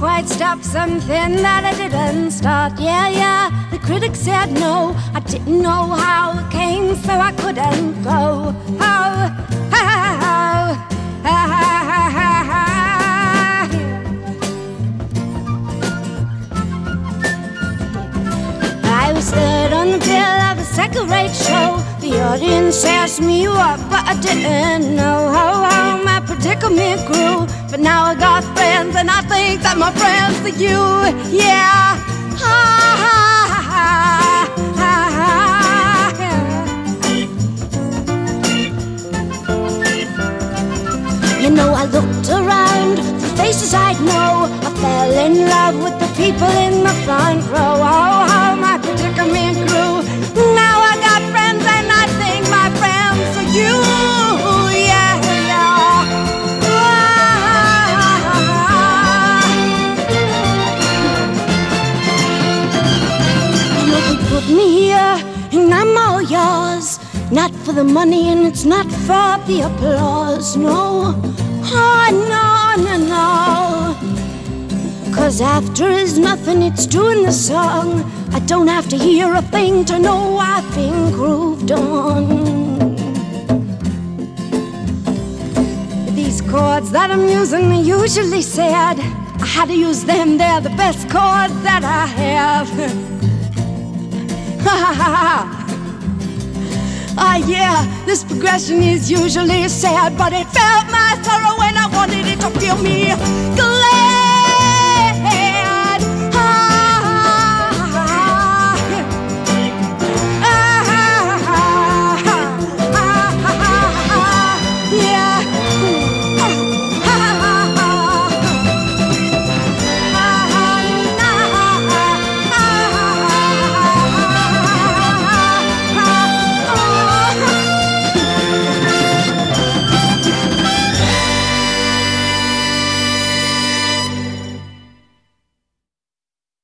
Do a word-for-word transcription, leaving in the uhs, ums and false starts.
quite stop something that I didn't start. Yeah, yeah, the critics said no. I didn't know how it came, so I couldn't go. Oh, oh, oh, oh, oh. I was third on the bill of a second-rate show. The audience asked me what, but I didn't know how, how my predicament grew. But now I got friends, and I think that my friends are you. Yeah. Ha, ha, ha, ha, ha, yeah. You know, I looked around for faces I'd know. I fell in love with the people in the front row. Oh, how my predicament grew. Now I got friends, and I think my friends are you. Yeah, yeah. You know, they put me here, and I'm all yours. Not for the money, and it's not for the applause. No, oh, no, no, no. Cause after is nothing, it's doing the song. I don't have to hear a thing to know I've been grooved on. These chords that I'm using are usually sad. I had to use them, they're the best chords that I have. Ha ha ha. Ah yeah, this progression is usually sad, but it felt my sorrow when I wanted it to feel me glad.